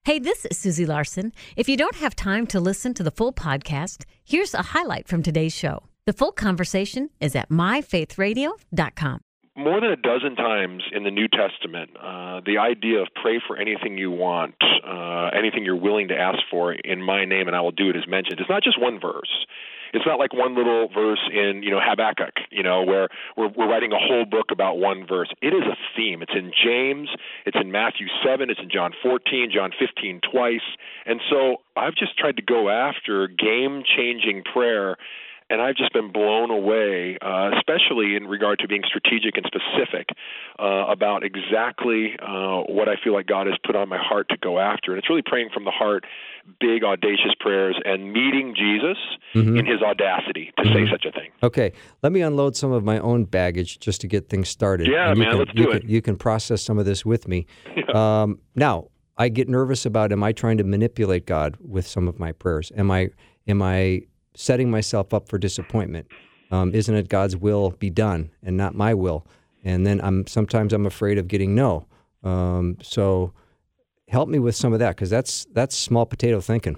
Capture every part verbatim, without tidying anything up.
Hey, this is Susie Larson. If you don't have time to listen to the full podcast, here's a highlight from today's show. The full conversation is at my faith radio dot com. More than a dozen times in the New Testament, uh, the idea of pray for anything you want, uh, anything you're willing to ask for in my name and I will do it is mentioned. It's not just one verse. It's not like one little verse in, you know, Habakkuk, you know, where we're, we're writing a whole book about one verse. It is a theme. It's in James. It's in Matthew seven. It's in John fourteen, John fifteen twice. And so I've just tried to go after game-changing prayer, and I've just been blown away, uh, especially in regard to being strategic and specific uh, about exactly uh, what I feel like God has put on my heart to go after. And it's really praying from the heart, big, audacious prayers, and meeting Jesus mm-hmm. in his audacity to mm-hmm. say such a thing. Okay, let me unload some of my own baggage just to get things started. Yeah, and man, can, let's do you it. Can, you can process some of this with me. Yeah. Um, now, I get nervous about, am I trying to manipulate God with some of my prayers? Am I, am I setting myself up for disappointment? Um, isn't it God's will be done and not my will? And then I'm sometimes I'm afraid of getting no. Um, so help me with some of that, because that's that's small potato thinking.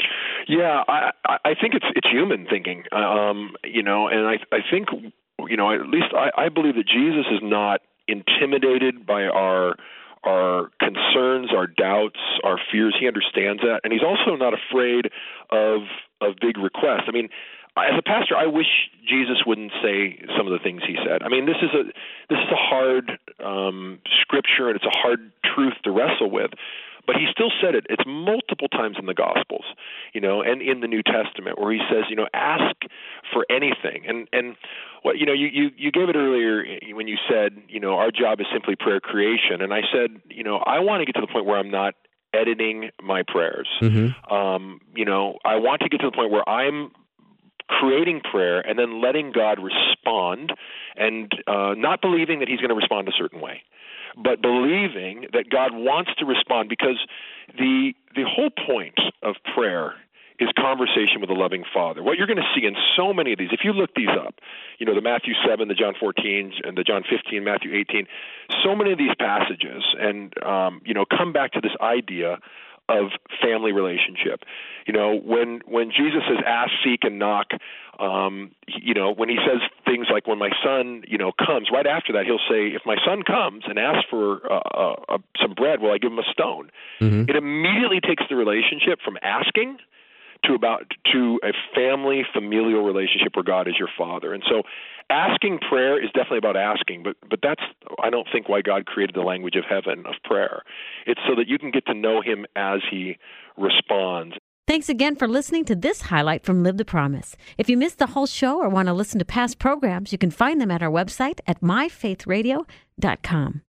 Yeah, I, I think it's it's human thinking, um, you know, and I I think, you know, at least I, I believe that Jesus is not intimidated by our our concerns, our doubts, our fears. He understands that, and he's also not afraid of of big requests. I mean, as a pastor, I wish Jesus wouldn't say some of the things he said. I mean, this is a this is a hard um, scripture, and it's a hard truth to wrestle with. But he still said it. It's multiple times in the Gospels, you know, and in the New Testament, where he says, you know, ask for anything. And and what you know, you, you you gave it earlier when you said, you know, our job is simply prayer creation. And I said, you know, I want to get to the point where I'm not editing my prayers. Mm-hmm. Um, you know, I want to get to the point where I'm creating prayer and then letting God respond, and uh, not believing that he's going to respond a certain way, but believing that God wants to respond, because the the whole point of prayer is conversation with a loving Father. What you're going to see in so many of these, if you look these up, you know, the Matthew seven, the John fourteen, and the John fifteen, Matthew eighteen, so many of these passages, and, um, you know, come back to this idea of family relationship. You know, when when Jesus says ask, seek, and knock, um, you know, when he says things like when my son, you know, comes, right after that he'll say, if my son comes and asks for uh, uh, some bread, will I give him a stone? Mm-hmm. It immediately takes the relationship from asking to about to a family, familial relationship where God is your Father. And so asking prayer is definitely about asking, but but that's, I don't think, why God created the language of heaven of prayer. It's so that you can get to know him as he responds. Thanks again for listening to this highlight from Live the Promise. If you missed the whole show or want to listen to past programs, you can find them at our website at my faith radio dot com.